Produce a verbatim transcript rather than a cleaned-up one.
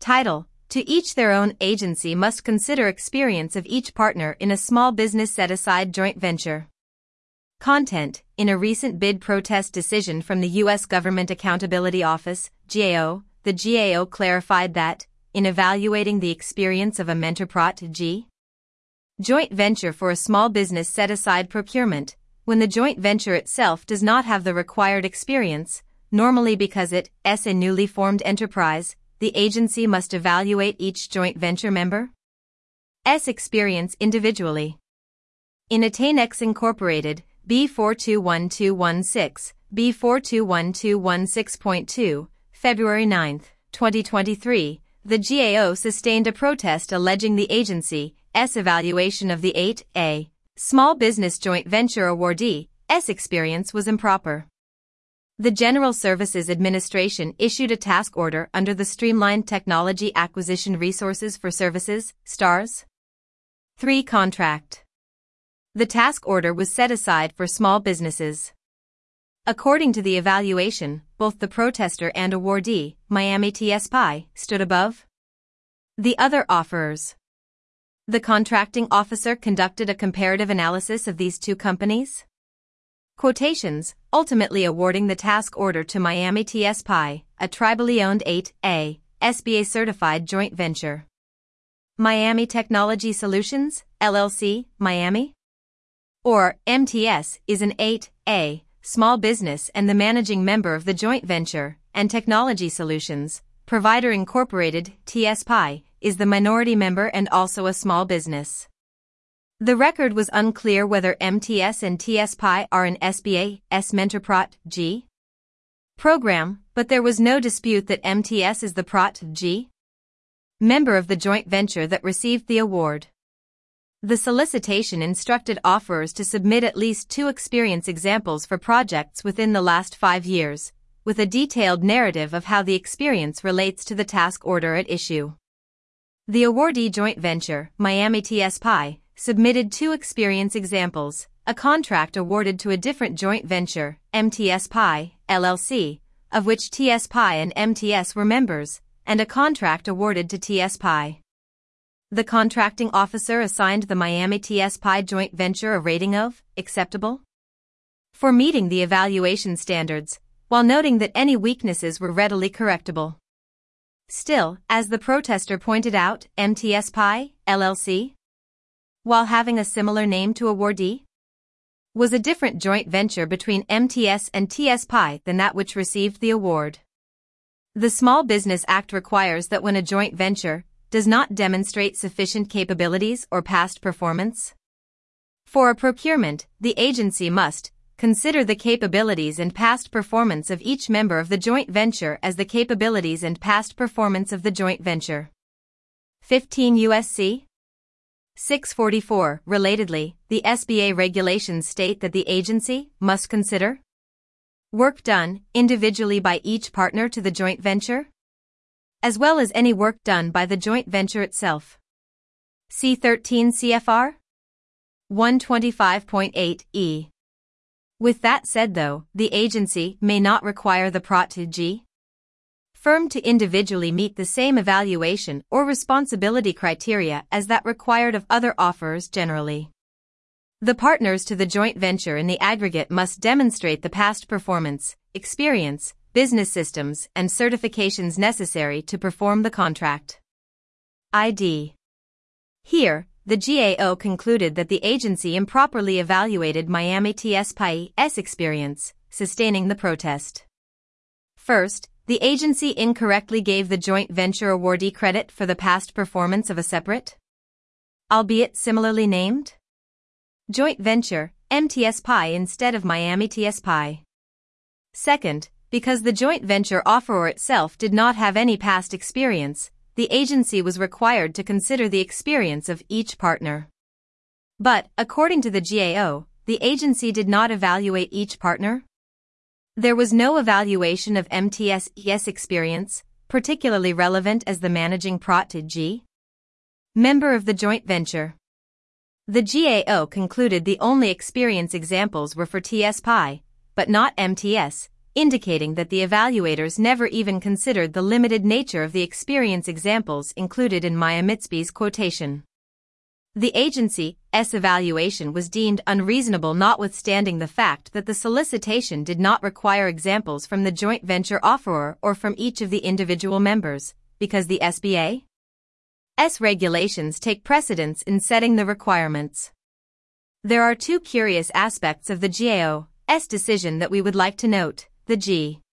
Title: To each their own. Agency must consider experience of each partner in a small business set-aside joint venture. Content: In a recent bid protest decision from the U S Government Accountability Office, G A O, the G A O clarified that, in evaluating the experience of a Mentorprot G joint venture for a small business set-aside procurement, when the joint venture itself does not have the required experience, normally because it is a newly formed enterprise, the agency must evaluate each joint venture member's experience individually. In Attainx Incorporated, B four two one two one six, B four two one two one six point two, February ninth, twenty twenty-three, the G A O sustained a protest alleging the agency's evaluation of the eight A Small Business Joint Venture awardee's experience was improper. The General Services Administration issued a task order under the Streamlined Technology Acquisition Resources for Services, STARS three contract. The task order was set aside for small businesses. According to the evaluation, both the protester and awardee, Miami T S P I, stood above the other offerers. The contracting officer conducted a comparative analysis of these two companies' quotations, ultimately awarding the task order to Miami T S P I, a tribally owned eight A S B A-certified joint venture. Miami Technology Solutions, L L C, Miami, or M T S, is an eight A small business and the managing member of the joint venture, and Technology Solutions, Provider Incorporated, T S P I, is the minority member and also a small business. The record was unclear whether M T S and T S P I are an S B A's Mentorprot G program, but there was no dispute that M T S is the Prot G member of the joint venture that received the award. The solicitation instructed offerers to submit at least two experience examples for projects within the last five years, with a detailed narrative of how the experience relates to the task order at issue. The awardee joint venture, Miami T S P I, submitted two experience examples, a contract awarded to a different joint venture, M T S P I, L L C, of which T S P I and M T S were members, and a contract awarded to T S P I. The contracting officer assigned the Miami T S P I joint venture a rating of acceptable for meeting the evaluation standards, while noting that any weaknesses were readily correctable. Still, as the protester pointed out, M T S P I, L L C, while having a similar name to awardee, was a different joint venture between M T S and T S P I than that which received the award. The Small Business Act requires that when a joint venture does not demonstrate sufficient capabilities or past performance for a procurement, the agency must consider the capabilities and past performance of each member of the joint venture as the capabilities and past performance of the joint venture. fifteen U S C six forty-four. Relatedly, the S B A regulations state that the agency must consider work done individually by each partner to the joint venture, as well as any work done by the joint venture itself. See thirteen C F R one twenty-five point eight E. With that said though, the agency may not require the Prot G firm to individually meet the same evaluation or responsibility criteria as that required of other offerers generally. The partners to the joint venture in the aggregate must demonstrate the past performance, experience, business systems, and certifications necessary to perform the contract. I D. Here, the G A O concluded that the agency improperly evaluated Miami T S P I's experience, sustaining the protest. First, the agency incorrectly gave the joint venture awardee credit for the past performance of a separate, albeit similarly named, joint venture, M T S P I instead of Miami T S P I. Second, because the joint venture offeror itself did not have any past experience, the agency was required to consider the experience of each partner. But, according to the G A O, the agency did not evaluate each partner. There was no evaluation of M T S's experience, particularly relevant as the managing Prot G member of the joint venture. The G A O concluded the only experience examples were for T S P I, but not M T S, indicating that the evaluators never even considered the limited nature of the experience examples included in Maya Mitsby's quotation. The agency's evaluation was deemed unreasonable notwithstanding the fact that the solicitation did not require examples from the joint venture offeror or from each of the individual members, because the S B A's regulations take precedence in setting the requirements. There are two curious aspects of the G A O's decision that we would like to note. The G